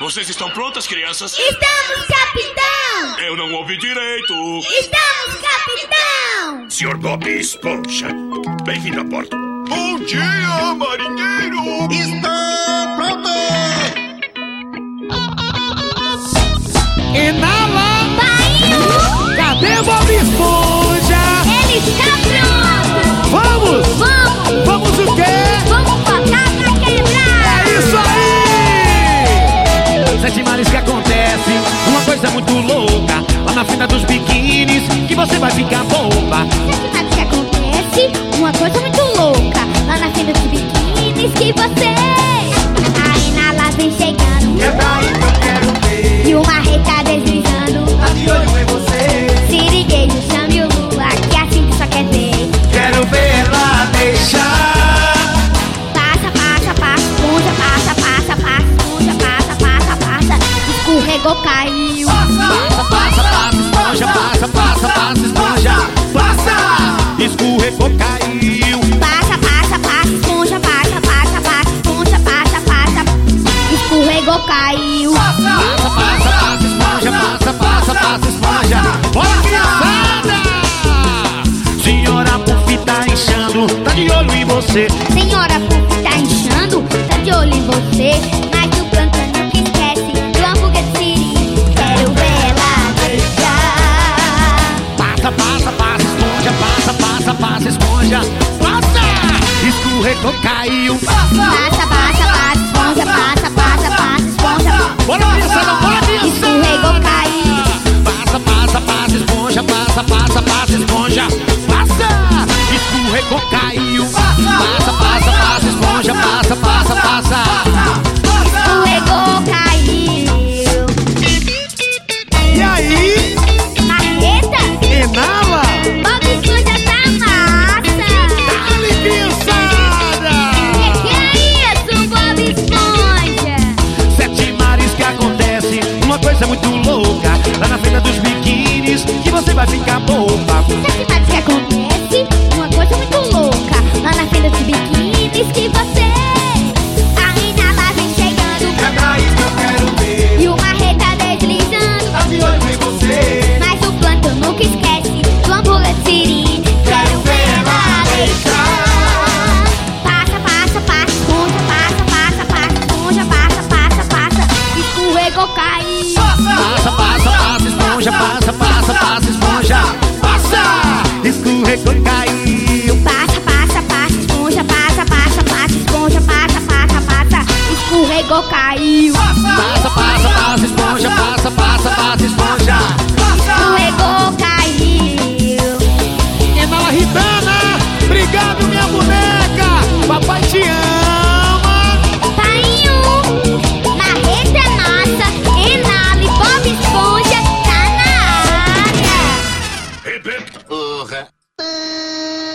Vocês estão prontas, crianças? Estamos, capitão! Eu não ouvi direito. Estamos, capitão! Senhor Bob Esponja, bem-vindo a bordo. Bom dia, marinheiro! Está pronto! Inala! Painho! Cadê Bob Esponja? Ele está pronto! Vamos! Vamos! Vamos o quê? Vamos botar pra quebrar! É isso aí! 7 mares que acontece, uma coisa muito louca. Lá na fenda dos biquínis, que você vai ficar boba. 7 mares que acontece, uma coisa muito louca. Lá na fenda dos biquínis que você... A Inala vem chegando. É daí que eu quero ver. E o marreta deslizando. Tá de olho em você. Siriguejo, chame o Lula, que assim que só quer ver. Quero ver ela deixar. Passa, passa, passa, esponja, passa, passa, passa, esponja, passa, passa, passa. Escorregou, caiu. Passa, passa, passa, esponja, passa, passa, passa, esponja. Passa! Escorregou, caiu. Passa, passa, passa, esponja, passa, passa, passa, esponja, passa, passa. Escorregou, caiu. Passa, passa, passa, esponja, passa, passa, passa, esponja. Bora, criançada! Senhora Puff tá inchando, tá de olho em você. Senhora Puff tá inchando, tá de olho em você. Mas o plantão nunca esquece do hambúrguer de siri. Quero ver ela deixar. Passa, passa, passa, esponja, passa, passa, passa, esponja. Passa! Escorregou, caiu. Passa, passa, passa, esponja, passa, passa, passa, esponja. Bora, criançada, bora, criançada! Escorregou, caiu. Passa, passa, passa, esponja, passa, passa, passa, esponja. Passa! Escorregou, caiu. Passa, passa, passa, esponja, passa, passa, passa. Escorregou, caiu. E aí? Marreta? Inala? Bob Esponja tá massa. Dale, criançada! Que é isso, Bob Esponja? 7 mares que acontece, uma coisa muito louca. Lá na frente dos biquínis, que você vai ficar boba. 7 mares que acontece, uma coisa muito louca. Lá na fenda dos biquínis que você... A Inala vem chegando. É daí que eu quero ver. E o marreta deslizando. Tá de olho em você. Mas o plantão nunca esquece do hambúrguer de siri. Quero ver ela deixar. Passa, passa, passa, esponja, passa, passa, passa, esponja, passa, passa, passa. Escorregou, caiu. Passa, passa, passa, esponja, passa, passa, passa, esponja. Passa! Escorregou, caiu. Passa, passa, passa, esponja, passa, passa, passa, esponja, passa, passa, passa. Escorregou, caiu. Passa, passa, passa, esponja, passa, passa, passa, esponja. Escorregou, caiu. Inala Ritana, obrigado, minha boneca. Papai te ama. Painho, marreta é massa, Inala e Bob Esponja tá na área. Repita. Porra.